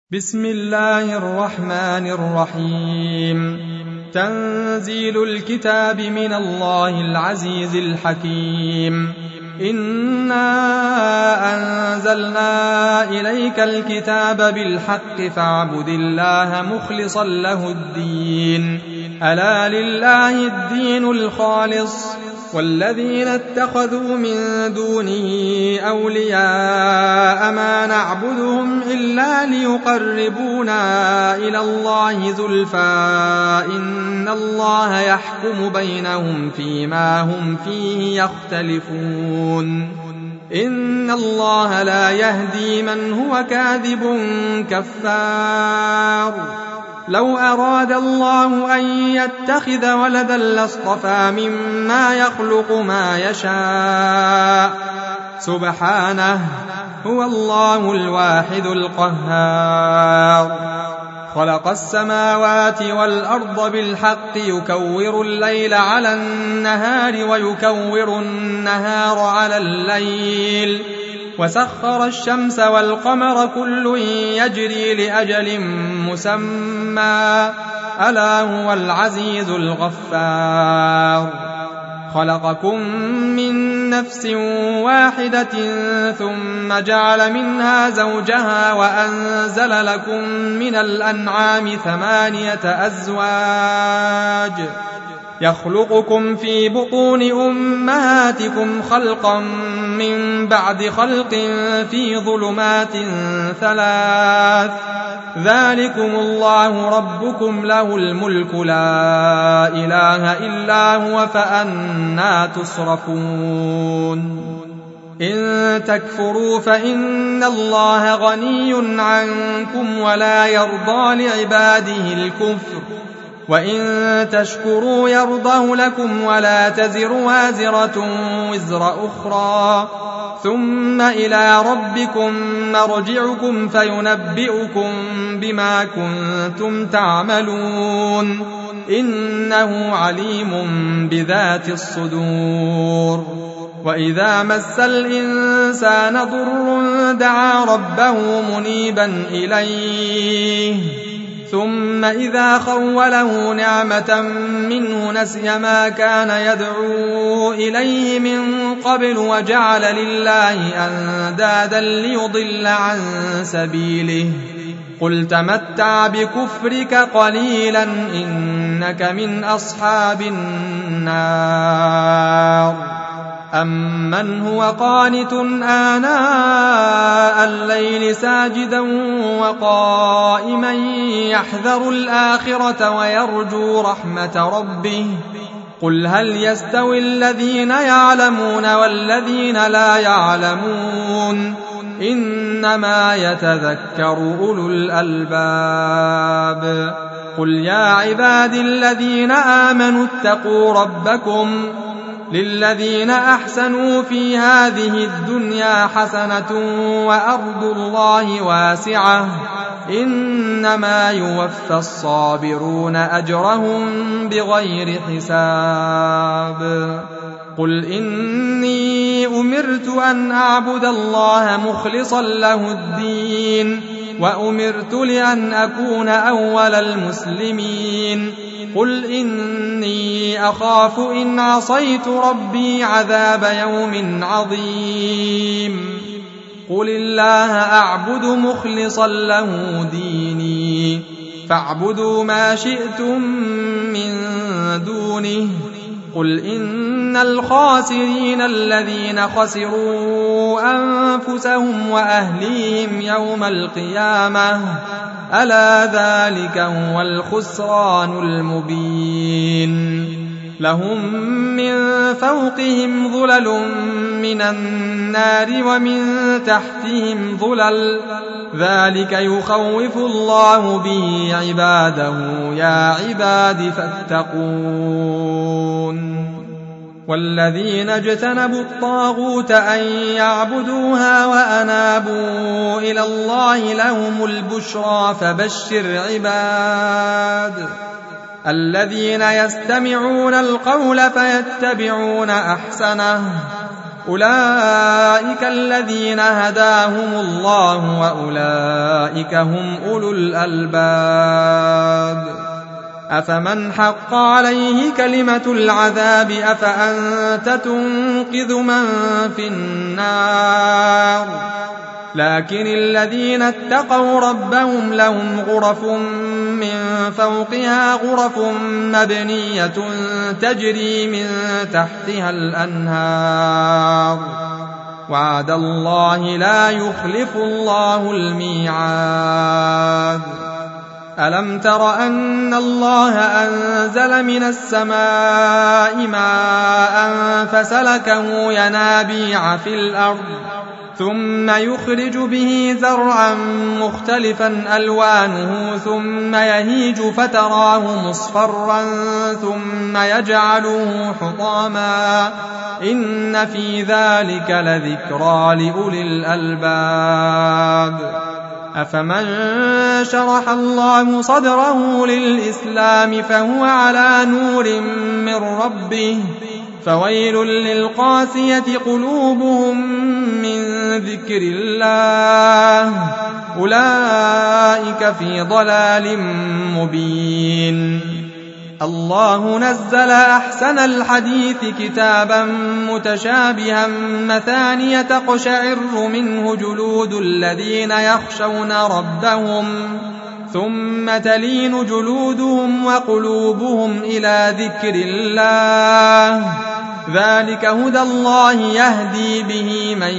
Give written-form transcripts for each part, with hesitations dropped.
بسم الله الرحمن الرحيم. تنزيل الكتاب من الله العزيز الحكيم. إنا أنزلنا إليك الكتاب بالحق فاعبد الله مخلصا له الدين. ألا لله الدين الخالص والذين اتخذوا من دونه أولياء ما نعبدهم إلا ليقربونا إلى الله زلفى إن الله يحكم بينهم فيما هم فيه يختلفون. إن الله لا يهدي من هو كاذب كفار. لو أراد الله أن يتخذ ولدا لاصطفى مما يخلق ما يشاء سبحانه هو الله الواحد القهار. خلق السماوات والأرض بالحق يكور الليل على النهار ويكور النهار على الليل وسخر الشمس والقمر كل يجري لأجل مسمى ألا هو العزيز الغفار. خلقكم من نفس واحدة ثم جعل منها زوجها وأنزل لكم من الأنعام 8 أزواج يخلقكم في بطون أمهاتكم خلقا من بعد خلق في ظلمات 3 ذلكم الله ربكم له الملك لا إله إلا هو فأنى تصرفون. إن تكفروا فإن الله غني عنكم ولا يرضى لعباده الكفر وإن تشكروا يرضه لكم ولا تزر وازرة وزر أخرى ثم إلى ربكم مرجعكم فينبئكم بما كنتم تعملون إنه عليم بذات الصدور. وإذا مس الإنسان ضر دعا ربه منيبا إليه ثم إذا خوله نعمة منه نسي ما كان يدعو إليه من قبل وجعل لله أندادا ليضل عن سبيله قل تمتع بكفرك قليلا إنك من أصحاب النار. أمن هو قانت آناء الليل ساجدا وقائما يحذر الآخرة ويرجو رحمة ربه قل هل يستوي الذين يعلمون والذين لا يعلمون إنما يتذكر أولو الألباب. قل يا عبادي الذين آمنوا اتقوا ربكم للذين أحسنوا في هذه الدنيا حسنة وأرض الله واسعة إنما يوفى الصابرون أجرهم بغير حساب. قل إني أمرت أن أعبد الله مخلصا له الدين وأمرت لأن أكون أول المسلمين. قل إني أخاف إن عصيت ربي عذاب يوم عظيم. قل الله أعبد مخلصا له ديني فاعبدوا ما شئتم من دونه. قل إن الخاسرين الذين خسروا أنفسهم وأهليهم يوم القيامة ألا ذلك هو الخسران المبين. لهم من فوقهم ظلل من النار ومن تحتهم ظلل ذلك يخوف الله به عباده يا عباد فاتقون. والذين اجتنبوا الطاغوت أن يعبدوها وأنابوا إلى الله لهم البشرى فبشر عباد الذين يستمعون القول فيتبعون أحسنه أولئك الذين هداهم الله وأولئك هم أولو الألباب أفمن حق عليه كلمة العذاب أفأنت تنقذ من في النار لكن الذين اتقوا ربهم لهم غرف من فوقها غرف مبنية تجري من تحتها الأنهار وعد الله لا يخلف الله الميعاد ألم تر أن الله أنزل من السماء ماء فسلكه ينابيع في الأرض ثم يخرج به زرعا مختلفا ألوانه ثم يهيج فتراه مصفرا ثم يجعله حطاما إن في ذلك لذكرى لأولي الألباب أفمن شرح الله صدره للإسلام فهو على نور من ربه فويل للقاسية قلوبهم من ذكر الله أولئك في ضلال مبين الله نزل أحسن الحديث كتابا متشابها مثانية تقشعر منه جلود الذين يخشون ربهم ثم تلين جلودهم وقلوبهم إلى ذكر الله ذلك هدى الله يهدي به من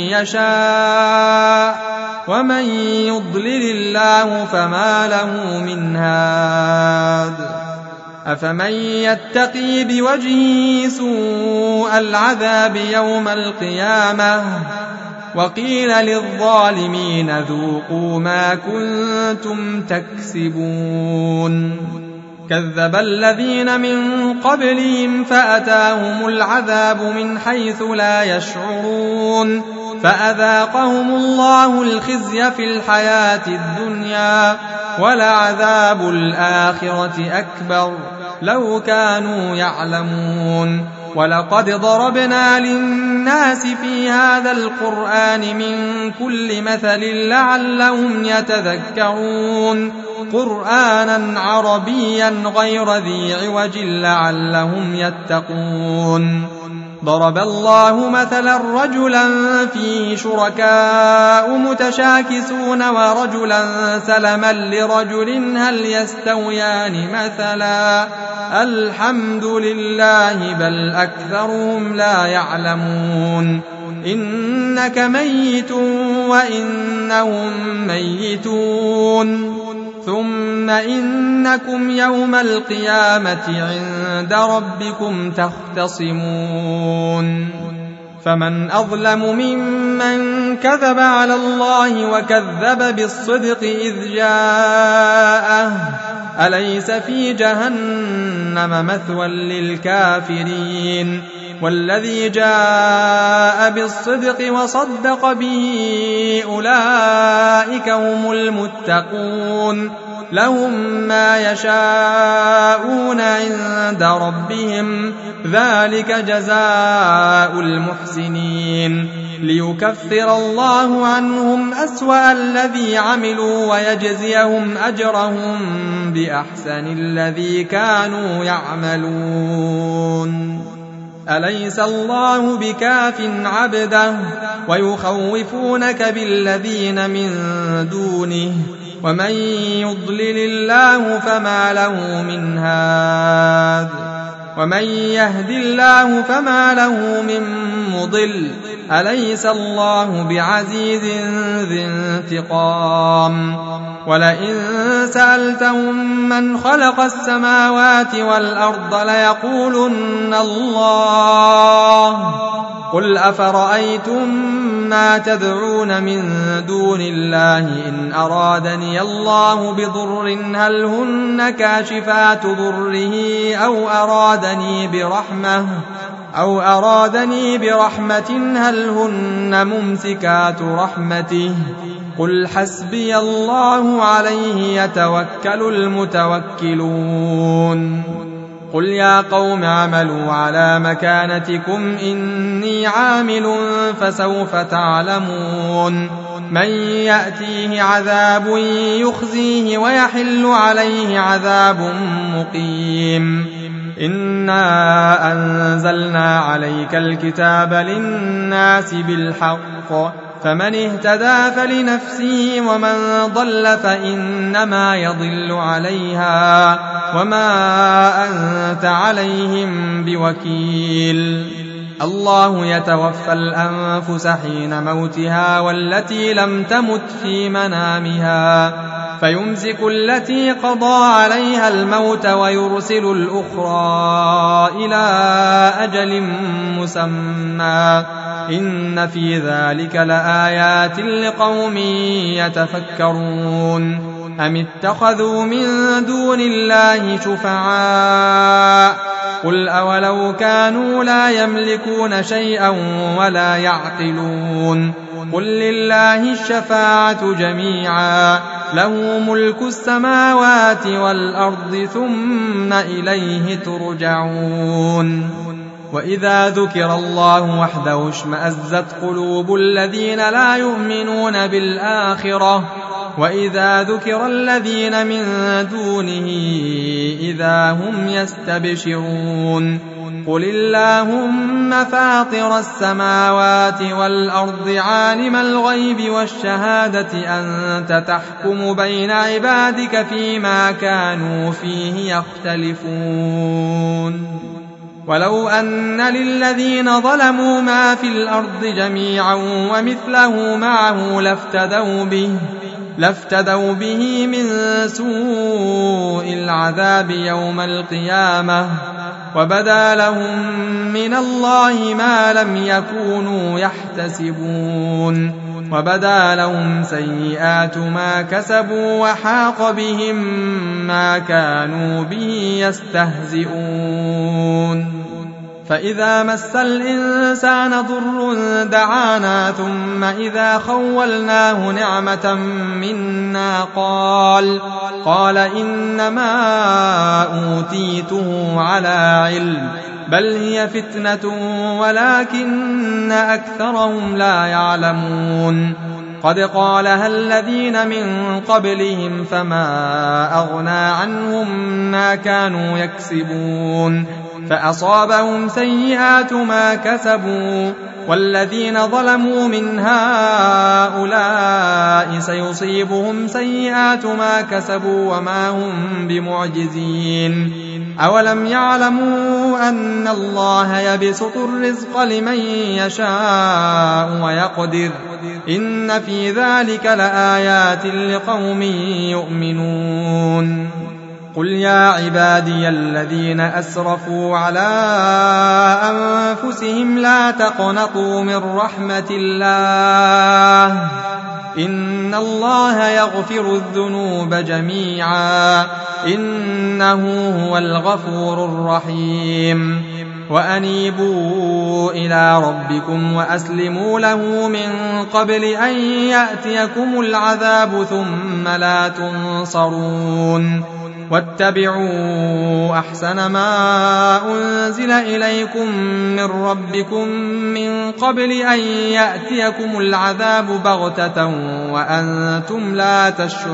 يشاء ومن يضلل الله فما له من هاد أفمن يتقي بوجهه سوء العذاب يوم القيامة وقيل للظالمين ذوقوا ما كنتم تكسبون كذب الذين من قبلهم فأتاهم العذاب من حيث لا يشعرون فأذاقهم الله الخزي في الحياة الدنيا ولعذاب الآخرة أكبر لو كانوا يعلمون ولقد ضربنا للناس في هذا القرآن من كل مثل لعلهم يتذكرون قرآنا عربيا غير ذي عوج لعلهم يتقون ضرب الله مثلا رجلا فيه شركاء متشاكسون ورجلا سلما لرجل هل يستويان مثلا الحمد لله بل أكثرهم لا يعلمون إنك ميت وإنهم ميتون ثم إنكم يوم القيامة عند ربكم تختصمون فمن أظلم ممن كذب على الله وكذب بالصدق إذ جاءه أليس في جهنم مثوى للكافرين والذي جاء بالصدق وصدق به أولئك هم المتقون لهم ما يشاءون عند ربهم ذلك جزاء المحسنين ليكفر الله عنهم أسوأ الذي عملوا ويجزيهم أجرهم بأحسن الذي كانوا يعملون أليس الله بكاف عبده ويخوفونك بالذين من دونه ومن يضلل الله فما له من هاد ومن يهد الله فما له من مضل أليس الله بعزيز ذي انتقام ولئن سألتهم من خلق السماوات والأرض ليقولن الله قل أفرأيتم ما تدعون من دون الله إن أرادني الله بضر هل هن كاشفات ضره أو أرادني برحمة هل هن ممسكات رحمته قل حسبي الله عليه يتوكل المتوكلون قل يا قوم اعملوا على مكانتكم إني عامل فسوف تعلمون من يأتيه عذاب يخزيه ويحل عليه عذاب مقيم إنا أنزلنا عليك الكتاب للناس بالحق فمن اهتدى فلنفسه ومن ضل فإنما يضل عليها وما أنت عليهم بوكيل الله يتوفى الأنفس حين موتها والتي لم تمت في منامها فيمسك التي قضى عليها الموت ويرسل الأخرى إلى أجل مسمى إن في ذلك لآيات لقوم يتفكرون أم اتخذوا من دون الله شفعاء قل أولو كانوا لا يملكون شيئا ولا يعقلون قل لله الشفاعة جميعا له ملك السماوات والأرض ثم إليه ترجعون وإذا ذكر الله وحده اشمأزت قلوب الذين لا يؤمنون بالآخرة وإذا ذكر الذين من دونه إذا هم يستبشرون قل اللهم فاطر السماوات والأرض عالم الغيب والشهادة أنت تحكم بين عبادك فيما كانوا فيه يختلفون ولو أن للذين ظلموا ما في الأرض جميعا ومثله معه لافتدوا به من سوء العذاب يوم القيامة وبدا لهم من الله ما لم يكونوا يحتسبون وبدا لهم سيئات ما كسبوا وحاق بهم ما كانوا به يستهزئون فإذا مس الإنسان ضر دعانا ثم إذا خولناه نعمة منا قال إنما أوتيته على علم بل هي فتنة ولكن أكثرهم لا يعلمون قد قالها الذين من قبلهم فما أغنى عنهم ما كانوا يكسبون فأصابهم سيئات ما كسبوا والذين ظلموا من هؤلاء سيصيبهم سيئات ما كسبوا وما هم بمعجزين أولم يعلموا أن الله يبسط الرزق لمن يشاء ويقدر إن في ذلك لآيات لقوم يؤمنون قل يا عبادي الذين أسرفوا على أنفسهم لا تقنطوا من رحمة الله إن الله يغفر الذنوب جميعا إنه هو الغفور الرحيم وأنيبوا إلى ربكم وأسلموا له من قبل أن يأتيكم العذاب ثم لا تنصرون واتبعوا أحسن ما أنزل إليكم من ربكم من قبل أن يأتيكم العذاب بغتة وأنتم لا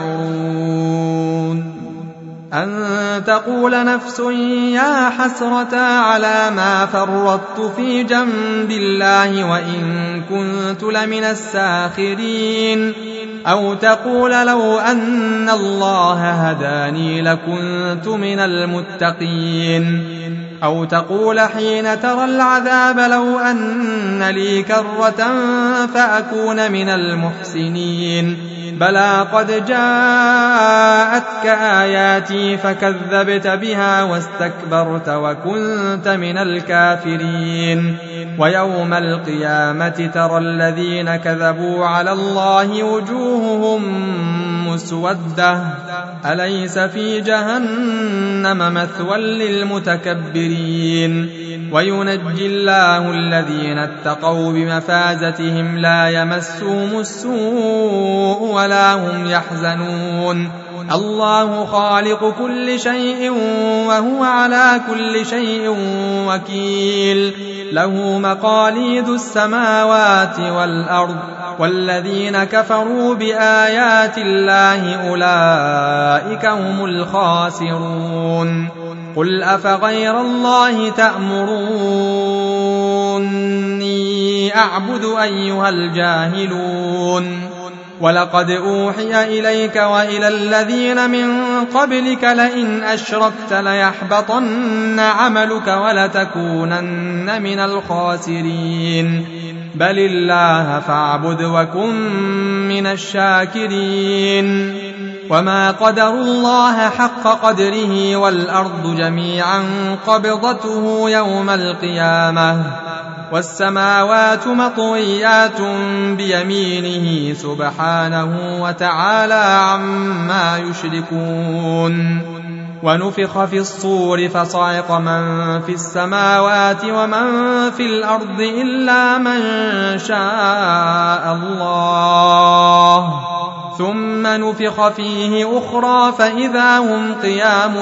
تشعرون أن تقول نفس يا حسرة على ما فرطت في جنب الله وإن كنت لمن الساخرين أو تقول لو أن الله هداني لكنت من المتقين أو تقول حين ترى العذاب لو أن لي كرة فأكون من المحسنين بلى قد جاءتك آياتي فكذبت بها واستكبرت وكنت من الكافرين ويوم القيامة ترى الذين كذبوا على الله وجوههم مسودة أليس في جهنم مثوى للمتكبرين وينجي الله الذين اتقوا بمفازتهم لا يمسهم السوء ولا هم يحزنون الله خالق كل شيء وهو على كل شيء وكيل له مقاليد السماوات والأرض والذين كفروا بآيات الله أولئك هم الخاسرون قل أفغير الله تأمروني أعبد أيها الجاهلون ولقد أوحي إليك وإلى الذين من قبلك لئن أشركت ليحبطن عملك ولتكونن من الخاسرين بل الله فاعبد وكن من الشاكرين وما قدروا الله حق قدره والأرض جميعا قبضته يوم القيامة والسماوات مطويات بيمينه سبحانه وتعالى عما يشركون ونفخ في الصور فصعق من في السماوات ومن في الأرض إلا من شاء الله ثم نفخ فيه أخرى فإذا هم قيام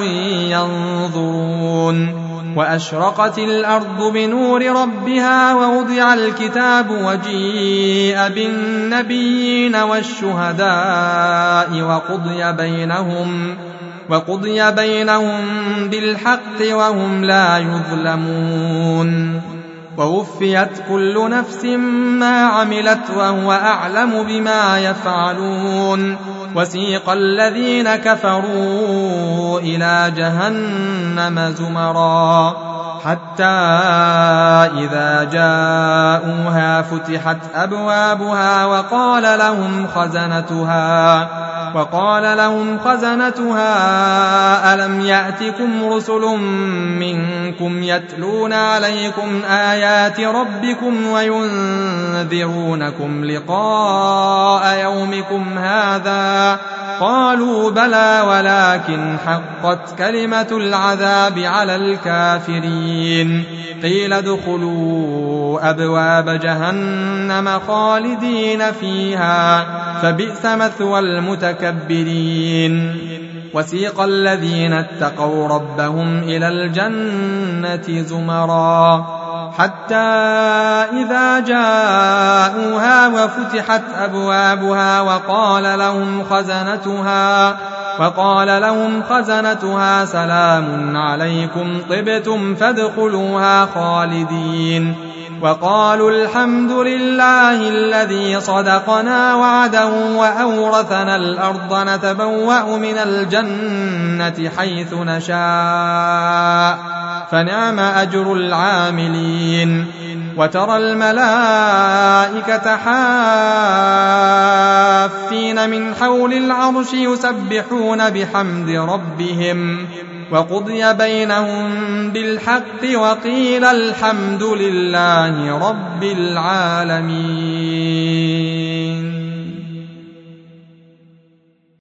ينظرون وأشرقت الأرض بنور ربها ووضع الكتاب وجيء بالنبيين والشهداء وقضي بينهم بالحق وهم لا يظلمون ووفيت كل نفس ما عملت وهو أعلم بما يفعلون وسيق الذين كفروا إلى جهنم زمرا حتى إذا جاءوها فتحت أبوابها وقال لهم خزنتها ألم يأتكم رسل منكم يتلون عليكم آيات ربكم وينذرونكم لقاء يومكم هذا قالوا بلى ولكن حقت كلمة العذاب على الكافرين قيل ادخلوا أبواب جهنم خالدين فيها فبئس مثوى المتكبرين وسيق الذين اتقوا ربهم إلى الجنة زمرا حتى إذا جاءوها وفتحت أبوابها وقال لهم خزنتها سلام عليكم طبتم فادخلوها خالدين وقالوا الحمد لله الذي صدقنا وعده وأورثنا الأرض نتبوأ من الجنة حيث نشاء فنعم أجر العاملين وترى الملائكة حافين من حول العرش يسبحون بحمد ربهم وقضي بينهم بالحق وقيل الحمد لله رب العالمين.